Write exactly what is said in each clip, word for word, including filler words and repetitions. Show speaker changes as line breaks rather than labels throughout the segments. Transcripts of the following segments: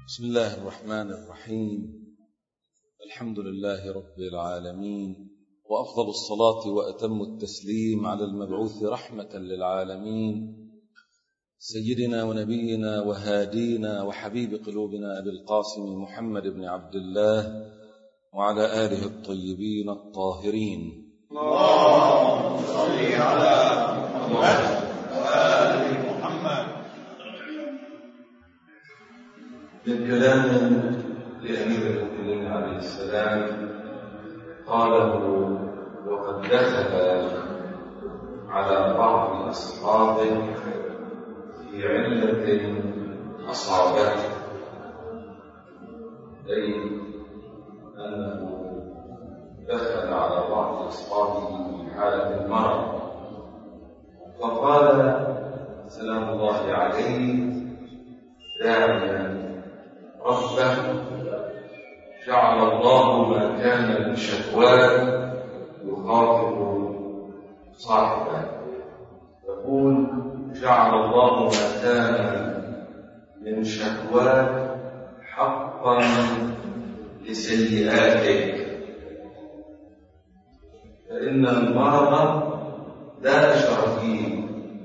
بسم الله الرحمن الرحيم. الحمد لله رب العالمين، وأفضل الصلاة وأتم التسليم على المبعوث رحمة للعالمين سيدنا ونبينا وهادينا وحبيب قلوبنا أبي القاسم محمد بن عبد الله وعلى آله الطيبين الطاهرين.
اللهم صل على محمد وآل محمد.
من كلام لأمير المؤمنين عليه السلام قاله وقد دخل على بعض أصحابه في علة أصابته، أي أنه دخل على بعض أصحابه في حالة المرض، فقال سلام الله عليه داعيا ربه: جعل الله ما كان من شكواه يخاطب صاحبه، يقول: جعل الله ما كان من شكواه حقا لسيئاتك، فإن المرض لا شر فيه،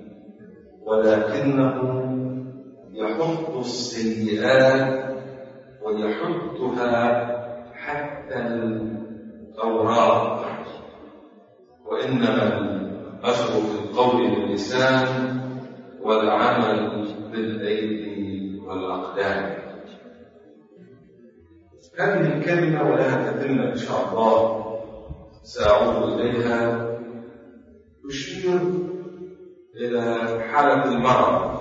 ولكنه يحط السيئات ويحطها حتى الأوراق، وإنما الأجر في القول باللسان والعمل بالأيدي والأقدام. هذه الكلمة ولها تتمة إن شاء الله سأعود إليها، تشير إلى حالة المرض،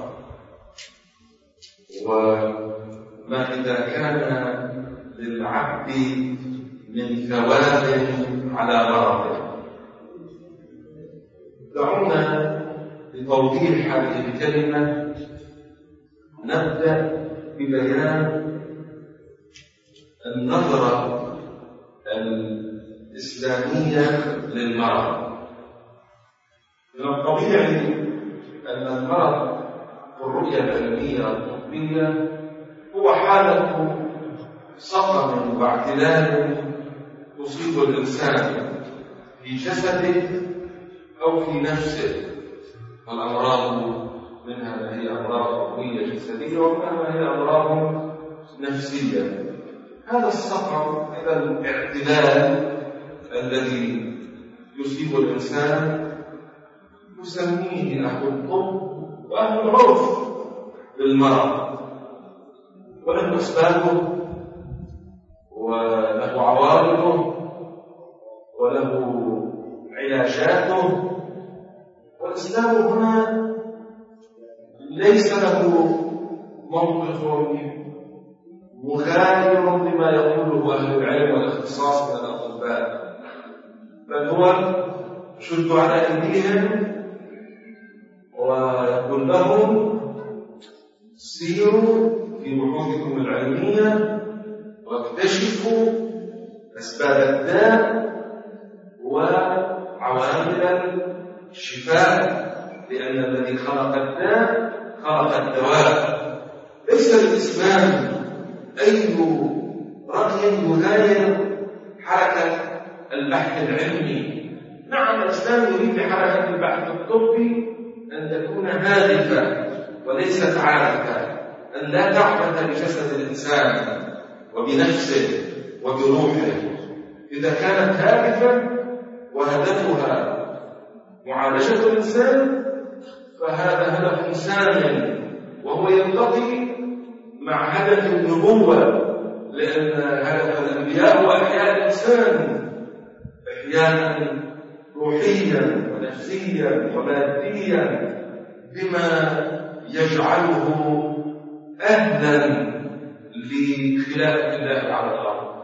وما إذا كان للعبد من ثواب على مرضه. دعونا لتوضيح هذه الكلمة نبدأ ببيان النظرة الإسلامية للمرض. من الطبيعي أن المرض في الرؤية العلمية الطبية هو حالة سقم واعتلال تصيب الإنسان في جسده أو في نفسه، فالأمراض منها ما هي أمراض قوية جسدية ومنها ما هي أمراض نفسية. هذا السقم، هذا الاعتلال الذي يصيب الإنسان يسميه أهل الطب وأهل العرف بالمرض، وله أسبابه وله عوارضه وله علاجاته. والإسلام هنا ليس له موقف مغاير لما يقوله أهل العلم والاختصاص من الأطباء، بل هو شد على أيديهم ويقول لهم: سيروا في بحوثكم العلمية واكتشفوا أسباب الداء وعوامل الشفاء، لأن الذي خلق الداء خلق الدواء. ليس للإسلام أي رأي يغاير حركة البحث العلمي. نعم، الإسلام يريد حركة البحث الطبي أن تكون هادفة وليست عابثة، أن لا تعبث بجسد الإنسان وبنفسه وبروحه. إذا كانت هادفة وهدفها معالجة الإنسان فهذا هدف سامٍ، وهو يلتقي مع هدف النبوة، لأن هدف الأنبياء هو إحياء الإنسان إحياء روحيا ونفسيا وماديا بما يجعله أهلا لخلافة الله على الأرض.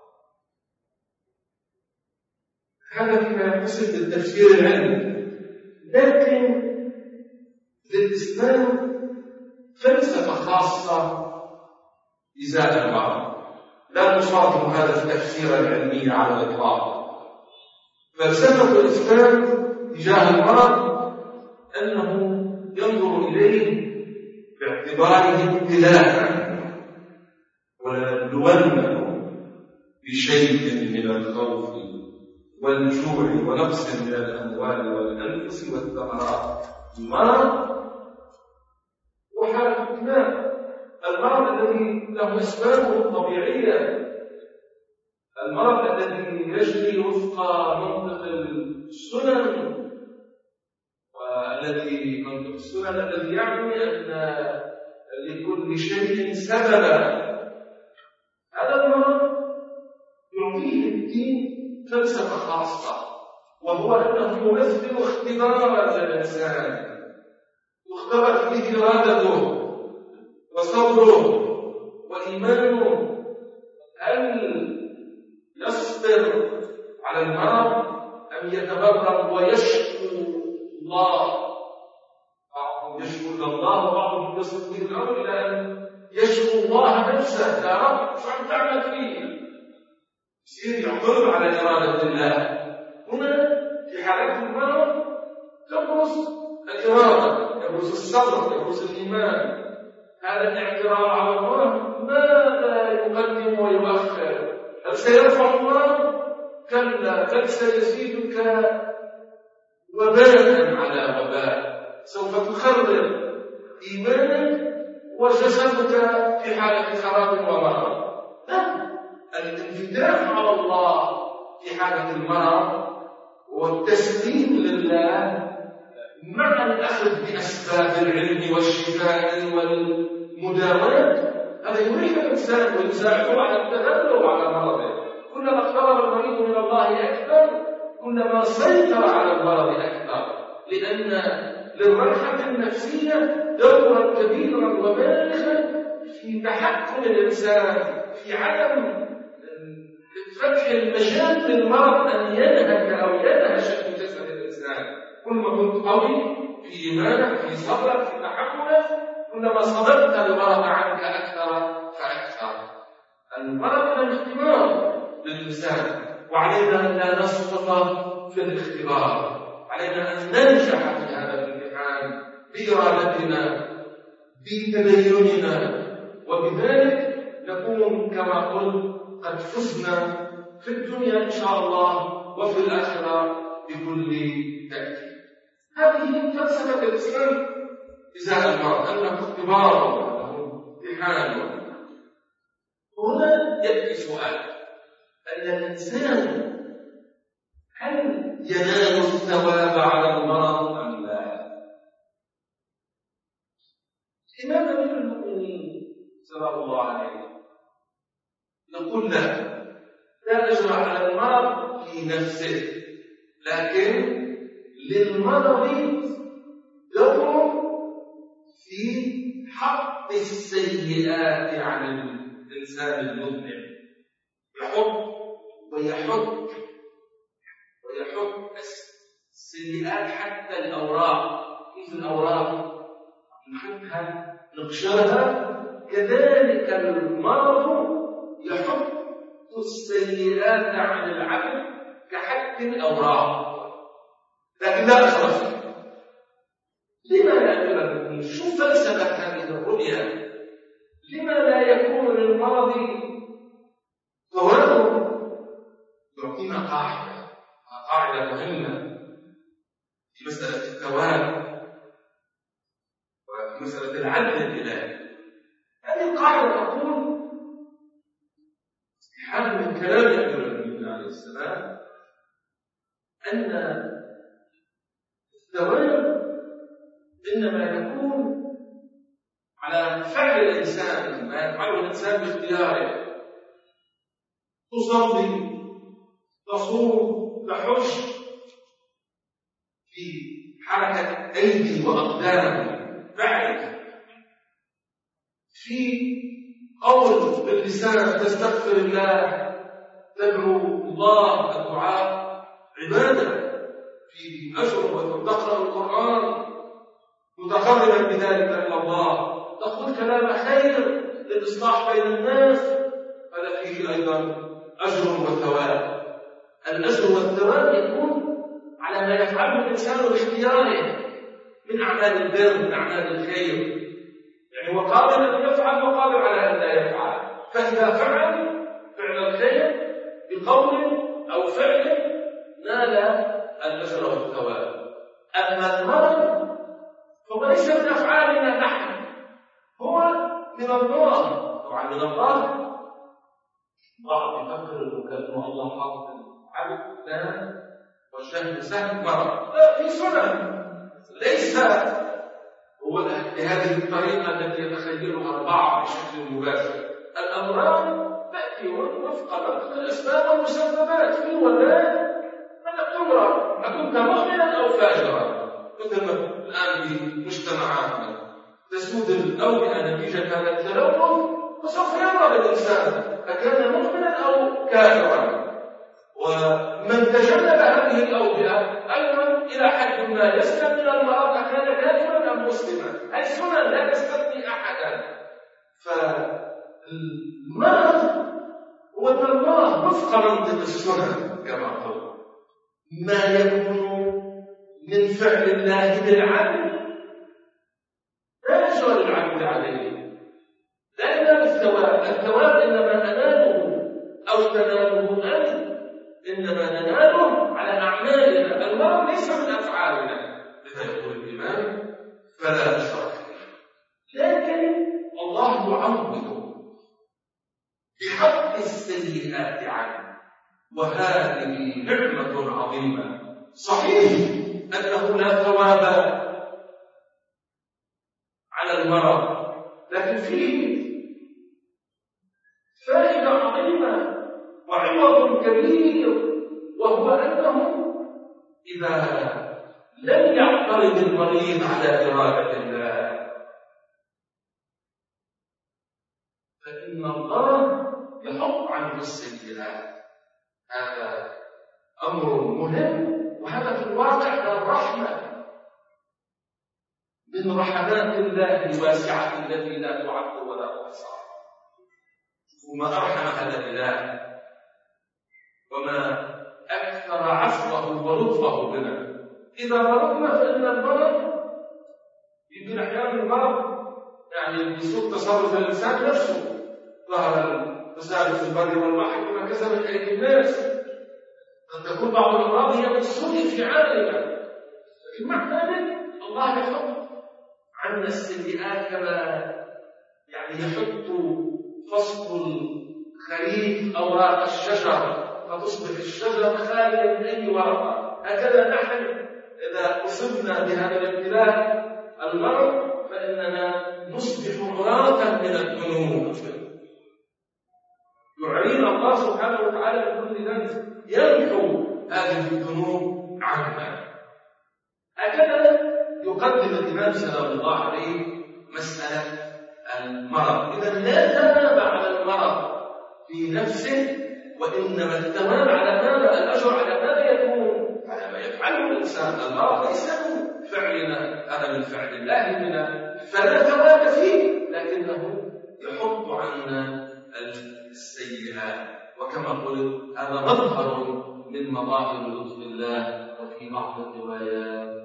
هذا فيما يقصد التفسير العلمي. لكن للإسلام فلسفة خاصة إزاء المرض لا تصادم هذا التفسير العلمي على الإطلاق. فلسفة الإسلام تجاه المرض أنه ينظر إليه باعتباره ابتلاء، ولنبلونكم بشيء من الخوف والجوع ونقص من الأموال والأنفس والثمرات. المرض وحالة الدماء، المرض الذي له أسبابه الطبيعية، المرض الذي يجري وفق منطق السنن، والذي منطق السنن الذي يعني أن لكل شيء سببا. هذا المرض يعطيه الدين فلسفة خاصة، وهو أنه يمثل اختبارا للإنسان، يختبر فيه إرادته وصبره وإيمانه، هل يصبر على المرض أم يتبرم ويشكو الله؟ بعضهم يشكو الله وبعضهم يصل به الأمر إلى أن يشكو الله نفسه، يا رب شو عم تعمل فيه؟ يصير يعترض على إرادة الله. هنا في حالات المرض تبرز الإرادة، يبرز الصبر، يبرز الإيمان. هذا الاعتراض على الله ماذا يقدم ويؤخر؟ هل سيرفع الله؟ كلا، بل سيزيدك وباء على وباء، سوف تخرب إيمانك وجسدك في حالة خراب ومرض. لا، الانفتاح على الله في حالة المرض والتسليم لله مع الأخذ بأسباب العلم والشفاء والمداواة، هذا يريح الإنسان ويساعده على التغلب على مرضه. كلما اقترب المريض من الله أكثر كلما سيطر على المرض أكثر، لأن للراحة النفسية دورا كبيرا وبالغا في تحكم الإنسان، في عدم فتح المجال للمرض أن ينهك أو ينهش في جسد الإنسان. كلما كنت قوي في إيمانك، في صبرك، في تحملك، كلما صبرت المرض عنك أكثر فأكثر. المرض من الاختبار للإنسان، وعلينا أن لا نسقط في الاختبار، علينا أن ننجح في هذا الامتحان بإرادتنا بتديننا، وبذلك نكون كما قلت قد فزنا في الدنيا إن شاء الله وفي الآخرة بكل تأكيد. هذه فلسفة الإسلام إزاء المرض، أنه اختبار وأنه امتحان. هنا يأتي سؤال: أن الإنسان هل ينال الثواب على المرض أم لا؟ الإمام أمير المؤمنين سلام الله عليه نقول لا، لا أجر على المرض في نفسه، لكن للمرض دور في حط السيئات عن الإنسان المذنب، يحط ويحط ويحط السيئات حتى الأوراق. كيف الأوراق نحطها نقشرها، كذلك المرض يحط السيئات عن العبد كحد الأوراق، لكن لا أشرف. لما لا أجل؟ شو فلسفة هذه الرؤية؟ لما لا يكون للمرض ثواب؟ يعطينا قاعدة قاعدة مهمة في مسألة الثواب وفي مسألة العدل الإلهي. هذه القاعدة تقول استحالا من كلام أمير المؤمنين عليه السلام أن الثواب إنما يكون على فعل الإنسان، ما يفعله الإنسان باختياره. تصلي، تصوم، تحج، في حركة أيدي وأقدام فعل، في قول باللسان تستغفر الله، تدعو الله، الدعاء عبادة في أجر، وتقرأ القرآن متقربا بذلك إلى الله، تقول كلام خير للإصلاح بين الناس، هذا فيه أيضا أجر وثواب. الأجر والثواب يكون على ما يفعله الإنسان باختياره من أعمال البر، من أعمال الخير، يعني هو قادر أن يفعل وقادر على أن لا يفعل. فإذا فعل فعل الخير بقول أو فعل نال الأجر والثواب. أما المرض فهو ليس من أفعالنا نحن، هو من الله. طبعا من الله بعض يفكر انه الله حاطط العبد لا والشهد سهل مرض، لا، في سنن ليس هو بهذه الطريقة التي يتخيلها البعض بشكل مباشر. الأمراض تأتي وفق منطق الأسباب والمسببات في الولاء أنك تمرض، أكنت مؤمنا أو فاجرا. مثل الآن في مجتمعاتنا تسود الأوبئة نتيجة هذا التلوث، فسوف يمرض الإنسان أكان مؤمنا أو كافرا. ومن تجنب هذه الأوبئة أيضا إلى حد ما يسلم من المرض أكان كافرا أم مسلما. أي سنن لا تستثني أحدا. فالمرض هو من الله وفق منطق السنن كما قلت. ما يكون من فعل الله بالعدل لا يجوز العدل عليه، لا ينال الثواب. الثواب إنما نناله أو تناله أنت، إنما نناله على أعمالنا. المرض ليس من أفعالنا مثل يقول الإمام فلا نشرك، لكن الله يعوض بحق السيئات عنه، وهذه نعمة عظيمة. صحيح أنه لا ثواب على المرض، لكن فيه فائدة عظيمة وعوض كبير، وهو أنه إذا لم يعترض المريض على إرادة الله فإن الله يحط عنه السيئات. هذا أمر مهم، وهذا في الواقع الرحمة من رحمات الله الواسعة التي لا تعد ولا تحصى. وما أرحم هذا الإله وما أكثر عفوه ولطفه بنا. إذا مرضنا فإن المرض يمكن أحيانا المرض يعني بسوء تصرف الإنسان نفسه، ظهر الفساد في البر والبحر بما كسبت أيدي الناس. قد تكون بعض الأمراض هي من سوء فعالنا، لكن مع ذلك الله يحط عنا السيئات كما يعني يحط فصل الخريف أوراق الشجر فتصبح الشجرة خالية من أي ورقة. هكذا نحن إذا أصبنا بهذا الابتلاء المرض فإننا نصبح عراة من الذنوب. يعين الله سبحانه وتعالى بكل ذنب يمحو هذه الذنوب عنا. هكذا يقدم الإمام سلام الله عليه مسألة المرض. إذا لا ثواب على المرض في نفسه، وإنما الثواب على ماذا؟ الأجر على ماذا يكون؟ على ما يفعله الإنسان. المرض ليس من فعلنا، هذا من فعل الله بنا، فلا ثواب فيه، لكنه يحط عنا السيئات. وكما قلت هذا مظهر من مظاهر لطف الله. وفي بعض الروايات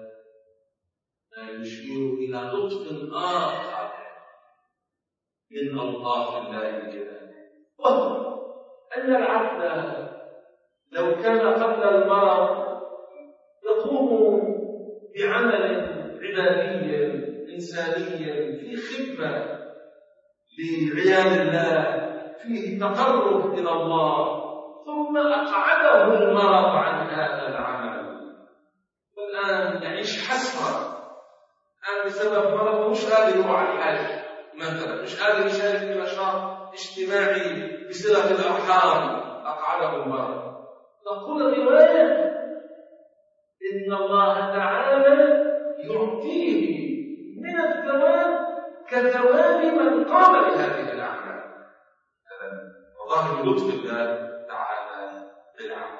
يشير إلى لطف آخر من ألطاف الله بنا، وهو أن العبد لو كان قبل المرض يقوم بعمل عبادي إنساني في خدمة لعيال الله فيه تقرب إلى الله، ثم أقعده المرض عن هذا العمل، والآن يعيش حسرة الآن بسبب مرض مش قادر يروح على الحاج مثلا، مش قادر يشارك في نشاط اجتماعي بصلة الأرحام، أقعده المرض. تقول الرواية إن الله تعالى يعطيه من الثواب كثواب من قام بهذه الأعمال. وظاهر لطف الله تعالى بالعمل.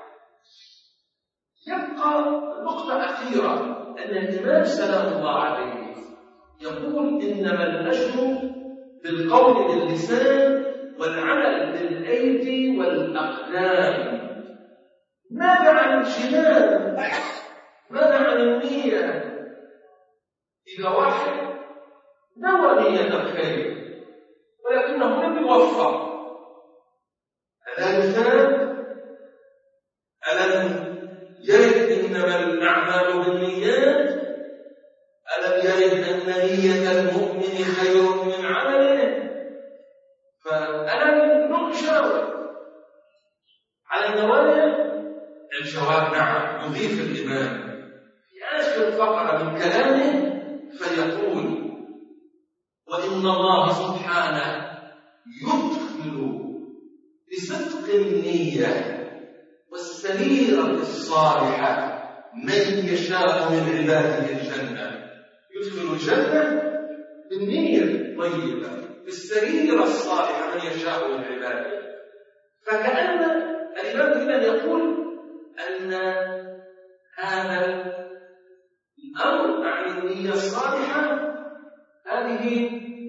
يبقى نقطة أخيرة أن الإمام سلام الله عليه يقول إنما الأجر بالقول باللسان والعمل بالأيدي والأقدام. ماذا عن الجنان؟ ماذا عن النية؟ إذا واحد نوى نية الخير ولكنه لم يوفق ألا يثاب؟ ألم يرد إنما الأعمال بالنيات؟ ألم يرد أن نية المؤمن خير من عمله؟ فألم نؤجر على النوايا؟ الجواب نعم. يضيف الإمام في آخر فقرة من كلامه فيقول: وإن الله سبحانه يدخل بصدق النية والسريرة الصالحة من يشاء من عباده الجنة. يدخل الجنة بالنية الطيبة بالسريرة الصالحة من يشاء من عباده. فكأن الإمام هنا يقول أن هذا الأمر عن النية الصالحة هذه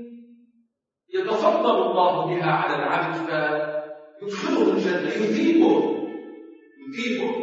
يتفضل الله بها على العبد فيدخله الجنة، يثيبه يثيبه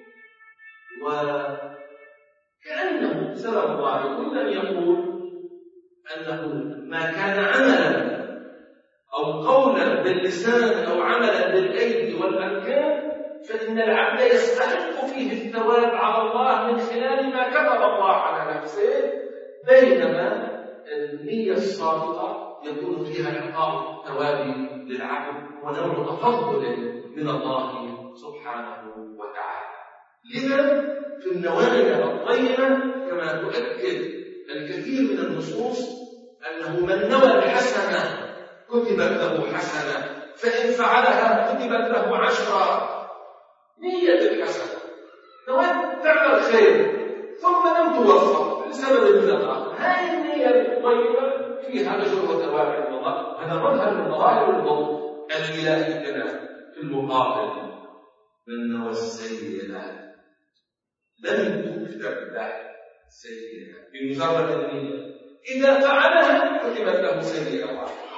وكأنه سلام الله عليه لم يقول أنه ما كان عملا أو قولا باللسان أو عملا بالأيدي والأركان فإن العبد يستحق فيه الثواب على الله من خلال ما كتب الله على نفسه، بينما النية الصادقة يكون فيها إعطاء الثواب للعبد ونوع تفضل من الله سبحانه وتعالى. لذا في النوايا الطيبة كما تؤكد الكثير من النصوص أنه من نوى الحسنة كتبت له حسنة، فإن فعلها كتبت له عشرة. نية الحسنة نويت تعمل خير ثم لم توفق لسبب من الآخر، هذه النية الطيبة فيها أجر وثواب عند الله. هذا مظهر من ظواهر الفضل الإلهي. كذا في المقابل من نوى السيئة لم تكتب له سيئة بمجرد النية، إذا فعلها كتبت له سيئة واحدة.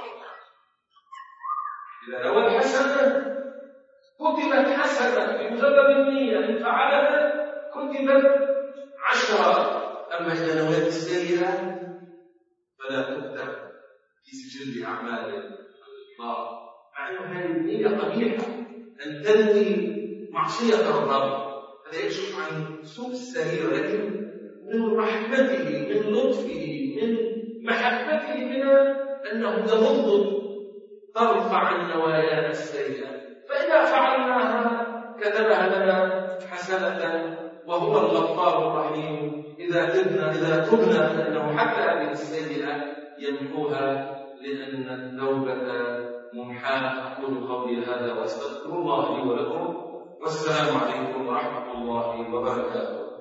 إذا نوى الحسنة كتبت حسنة بمجرد النية، إن فعلها كتبت عشرة. أما إذا نويت السيئة فلا تكتب في سجل أعمال الإطلاق، مع أن هذه النية قبيحة، أن تنوي معصية الرب. هذا يكشف عن سوء السريرة، لكن من رحمته من لطفه من محبته بنا أنه يغض ترفع عن نوايانا السيئة، فإذا فعلناها كتبها لنا حسنة، وهو الغفار الرحيم. إذا تبنا إذا تبنا فإنه حتى هذه السيئة يمحوها، لأن التوبة ممحاة. أقول قولي هذا وأستغفر الله لي ولكم، والسلام عليكم ورحمة الله وبركاته.